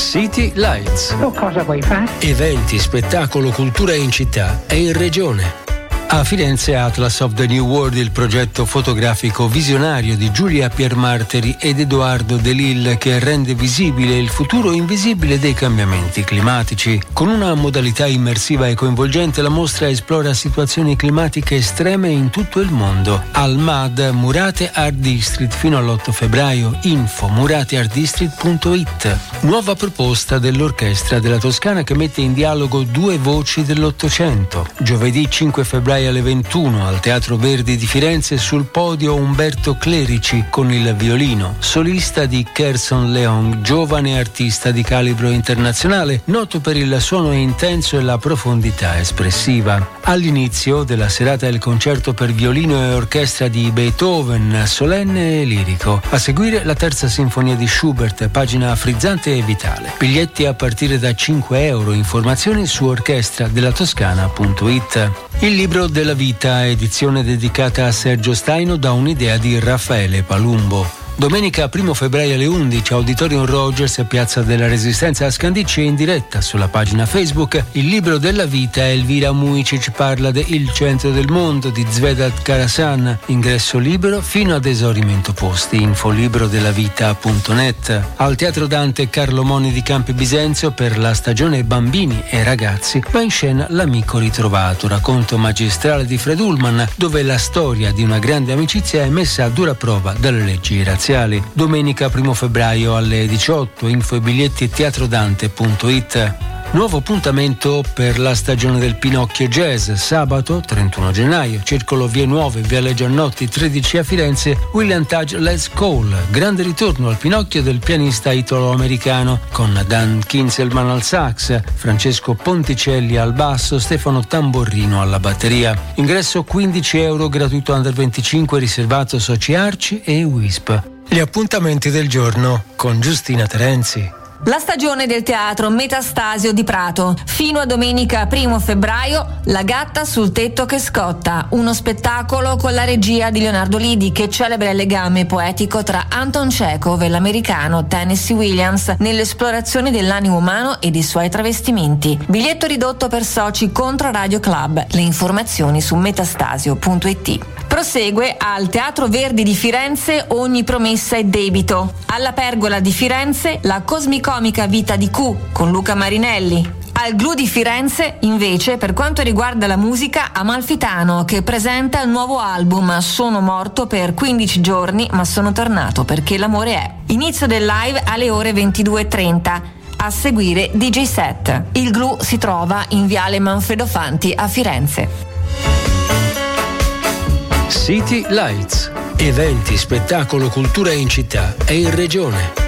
City Lights. Tu cosa vuoi fare? Eventi, spettacolo, cultura in città e in regione. A Firenze Atlas of the New World, il progetto fotografico visionario di Giulia Piermarteri ed Edoardo De Lille che rende visibile il futuro invisibile dei cambiamenti climatici. Con una modalità immersiva e coinvolgente la mostra esplora situazioni climatiche estreme in tutto il mondo. Al MAD Murate Art District fino all'8 febbraio. Info murateartdistrict.it. Nuova proposta dell'Orchestra della Toscana che mette in dialogo due voci dell'Ottocento. Giovedì 5 febbraio alle 21 al Teatro Verdi di Firenze, sul podio Umberto Clerici con il violino, solista di Kerson Leong, giovane artista di calibro internazionale, noto per il suono intenso e la profondità espressiva. All'inizio della serata il concerto per violino e orchestra di Beethoven, solenne e lirico. A seguire la terza sinfonia di Schubert, pagina frizzante e vitale. Biglietti a partire da €5. Informazioni su orchestradellatoscana.it. Il libro della vita, edizione dedicata a Sergio Staino da un'idea di Raffaele Palumbo. Domenica 1 febbraio alle 11, Auditorium Rogers, Piazza della Resistenza a Scandicci, in diretta sulla pagina Facebook Il libro della vita. Elvira Mujicic parla de Il centro del mondo di Zvedat Karasan. Ingresso libero fino ad esaurimento posti. Infolibrodellavita.net. Al Teatro Dante Carlo Moni di Campi Bisenzio per la stagione Bambini e Ragazzi va in scena L'amico ritrovato, racconto magistrale di Fred Ullman, dove la storia di una grande amicizia è messa a dura prova dalle leggi razziali. Domenica 1 febbraio alle 18, info e biglietti teatrodante.it. Nuovo appuntamento per la stagione del Pinocchio Jazz, sabato 31 gennaio, Circolo Vie Nuove, Viale Giannotti 13 a Firenze, William Tudge Let's Call, grande ritorno al Pinocchio del pianista italo-americano, con Dan Kinselman al sax, Francesco Ponticelli al basso, Stefano Tamborrino alla batteria. Ingresso €15, gratuito under 25, riservato soci Arci e Wisp. Gli appuntamenti del giorno con Giustina Terenzi. La stagione del teatro Metastasio di Prato. Fino a domenica 1 febbraio, La gatta sul tetto che scotta, uno spettacolo con la regia di Leonardo Lidi che celebra il legame poetico tra Anton Chekhov e l'americano Tennessee Williams nell'esplorazione dell'animo umano e dei suoi travestimenti. Biglietto ridotto per soci contro Radio Club. Le informazioni su metastasio.it. Prosegue al Teatro Verdi di Firenze Ogni promessa è debito. Alla Pergola di Firenze La cosmicomica vita di Q con Luca Marinelli. Al Glu di Firenze, invece, per quanto riguarda la musica, Amalfitano che presenta il nuovo album Sono morto per 15 giorni ma sono tornato perché l'amore è. Inizio del live alle ore 22:30. A seguire DJ Set. Il Glu si trova in Viale Manfredo Fanti a Firenze. City Lights. Eventi, spettacolo, cultura in città e in regione.